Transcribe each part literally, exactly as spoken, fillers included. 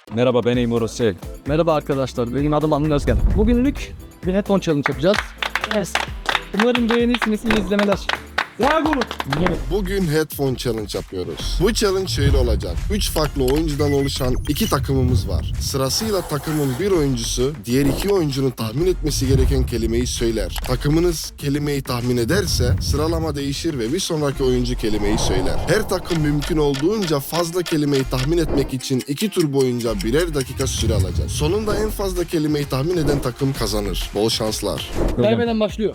Merhaba, ben Eymur Osey. Merhaba arkadaşlar, benim adım Anıl Özgen. Bugünlük bir headphone challenge yapacağız. Yes. Umarım beğenirsiniz, iyi izlemeler. Bravo. Bugün headphone challenge yapıyoruz. Bu challenge şöyle olacak. üç farklı oyuncudan oluşan iki takımımız var. Sırasıyla takımın bir oyuncusu diğer iki oyuncunun tahmin etmesi gereken kelimeyi söyler. Takımınız kelimeyi tahmin ederse sıralama değişir ve bir sonraki oyuncu kelimeyi söyler. Her takım mümkün olduğunca fazla kelimeyi tahmin etmek için iki tur boyunca birer dakika süre alacak. Sonunda en fazla kelimeyi tahmin eden takım kazanır. Bol şanslar. Kaybeden başlıyor.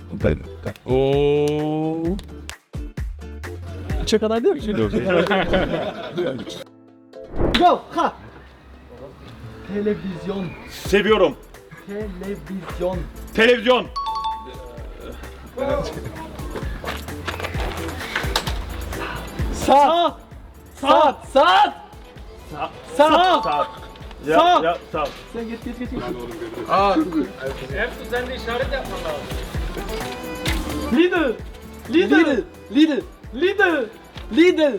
Oo. Üçe kadar değil mi? Go! Ha! Televizyon. Seviyorum. Televizyon. Televizyon. Saat. Saat. Saat. Saat. Saat. Ya, Saat. ya, saat. Sen git git git. git. Ertuğ sen de işaret yapman lazım. Lidl. Lidl. Lidl. Lidl. Lidl.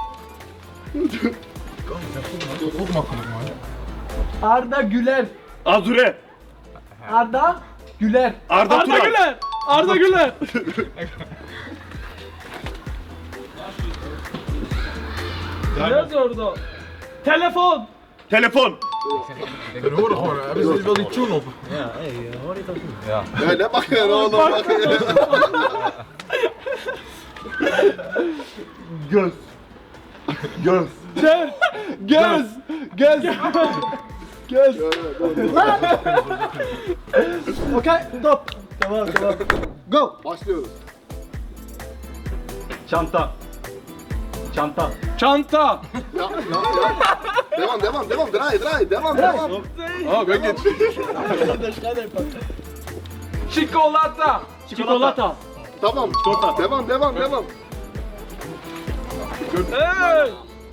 Arda Güler. Azure. Arda Güler. Arda, Arda Turan. Güler. Arda Güler. Ne yazıyor orada? Telefon. Telefon. Ya ne bakıyorsun oğlum bakıyorsun. Göz. Göz. Göz. Göz. Göz. Göz. Okey, stop. Tamam, tamam. Go. Başlıyoruz. Çanta. Çanta. Çanta. Ya ya ya. Devam devam devam. Dray dray devam devam. Aa ben geç. Çikolata. Çikolata. Tamam. Çikolata. Devam devam devam. Hey.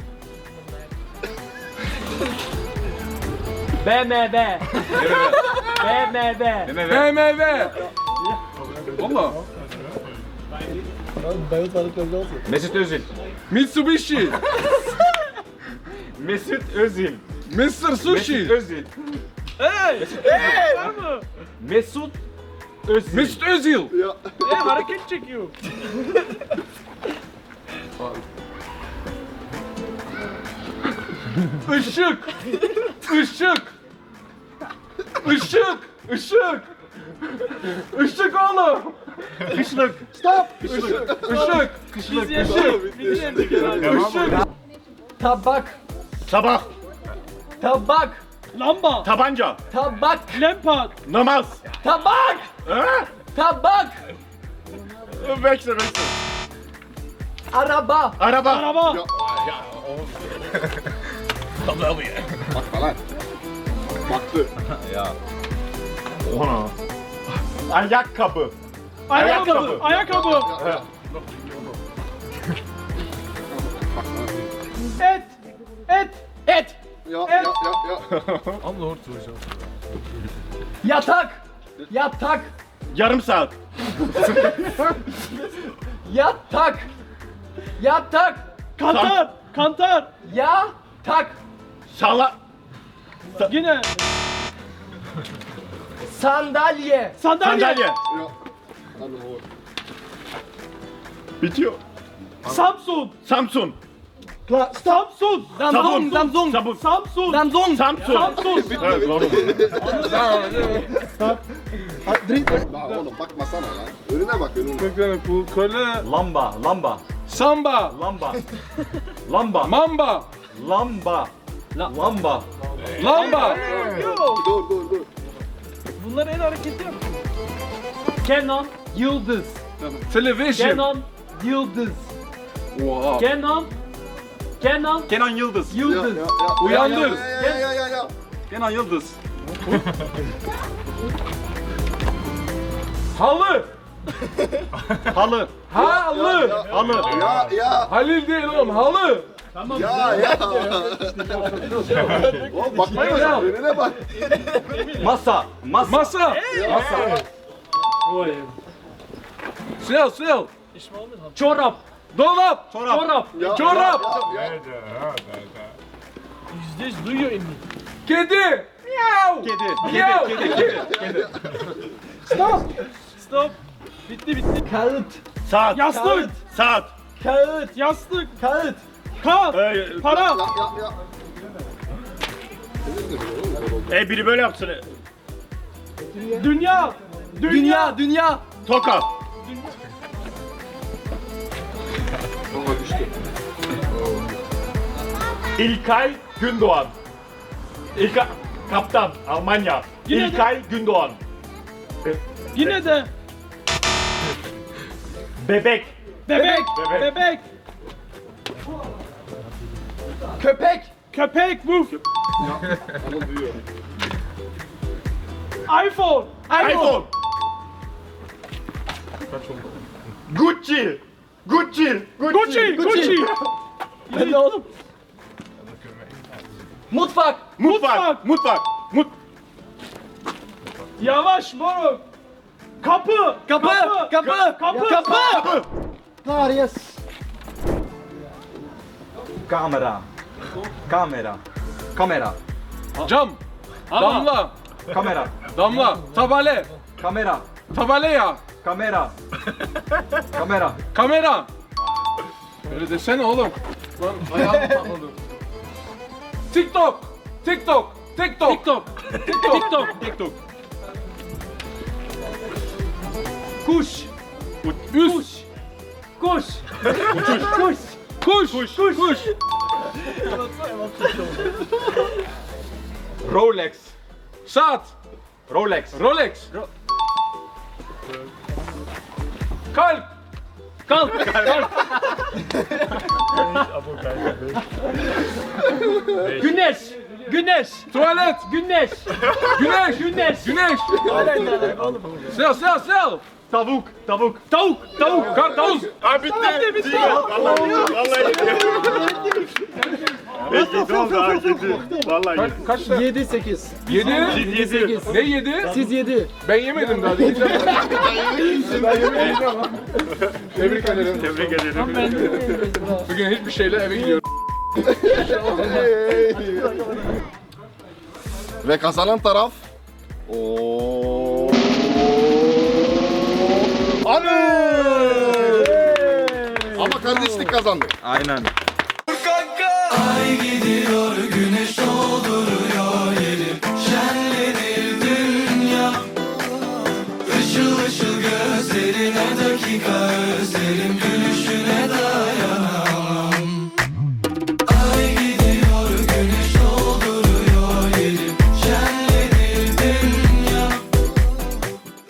B M W. B M W. B M W. Valla. Mesut Özil. Mitsubishi. Mesut Özil. mister Sushi. Mesut Özil. Hey. Hey. Var mı? Mesut Özil. Mesut Özil. Ya. Hey, hareket çekiyor. Işık. Işık. Işık. Işık. Işık oğlum. Kışlık. Stop. Işık. Işık. Işık. Işık. Işık. Tabak. Sabah. Tabak. Lamba. Tabanca. Tabak. Lempad. Namaz. Tabak. Ha? Tabak. Bekle bekle. Araba. Araba. Araba. Bakma lan. Baktı. Ona. Ayakkabı. Ayakkabı. Ayakkabı. Ya. Et. Et. Et. Ya ya ya ya. Yatak. Yatak. Yarım saat. Yatak. Yatak. Kantar. Kantar. Yatak. Sala. Yine. Sandalye. Sandalye. Sandalye. Ya. Hadi oğlum. Bitiyor. Samsun. Samsun. Samsun. Sabun. Samsung. Sabun. Samsun. Samsung. Samsun. Samsun. Evet, doğru. Lan oğlum bakmasana lan. Önüne bak önüne. Bu köle. Lamba. Lamba. Samba. Lamba. Lamba. Mamba. Lamba. Lamba. Lamba. Dur dur dur. Bunlar en hareketli yap. Canon yıldız. Television. Canon yıldız. Oha. Canon. Canon Kenan Yıldız. Ya, yıldız. ya, ya. Uyandır. Ya ya ya ya ya. Kenan Yıldız. Halı. Halı. Halı. Halı. Ya ya. Halil değil oğlum, halı. Ya ya. Oğlum bakmayın Ya. önüne bak. Masa. Masa. Masa. Masa. Sil sil. Çorap. Dolap. Çorap. Çorap. Ya, Çorap. Ya, ya, ya. Yüzde yüz duyuyor Emmi. Kedi. Kedi. Miyav. Kedi. Kedi. Kedi. Kedi. Stop. Stop. Bitti bitti. Kağıt. Saat. Yastık. Saat. Kağıt. Yastık. Kağıt. Kağıt. Ee, Para. E biri böyle yapsın. Dünya. Dünya. dünya. Toka. İlkay Gündoğan. İlkay kaptan Almanya. Yine de- İlkay Gündoğan. Yine de. Bebek. Bebek. Bebek. Bebek. Köpek. Köpek. Vuf. iPhone. iPhone. Gucci. Gucci. Gucci. Gucci. Ben de oğlum. Mutfak. Mutfak. Mutfak. Mut. Yavaş moruk. Kapı. Kapı. Kapı. Kapı. Kapı. Darius. Kamera. Kamera. Kamera. Cam. Damla. Kamera. Damla. Tabale. Kamera. Tabaleya. Kamera. Kamera. Kamera. Öyle desene oğlum. Lan ayağım patladı. TikTok. TikTok. TikTok. TikTok. TikTok. TikTok. Kuş. Üst. Kuş. Kuş. Kuş. Kuş. Kuş. Rolex. Saat. Rolex. Rolex. Kalp. Kalk. Kalk. Güneş. Güneş. Tuvalet. Güneş. Güneş. Güneş. Güneş. Sel sel sel. Tavuk. Tavuk. Tavuk. Tavuk. Karpuz. Abi bitti. Bitti. Vallahi vallahi gitti. Peki ne oldu ha gitti. Vallahi Ka- gitti. kaç tane? yedi sekiz. Yedi. Siz yedi. Ne yedi? Siz yedi. Ben yemedim daha. Yiyeceğim. Ben yemedim ama. Tebrik ederim. Tebrik ederim. Bugün hiçbir şeyle eve gidiyorum. Ve kazanan taraf... Oo. Anı! Ama kardeşlik kazandı. Aynen.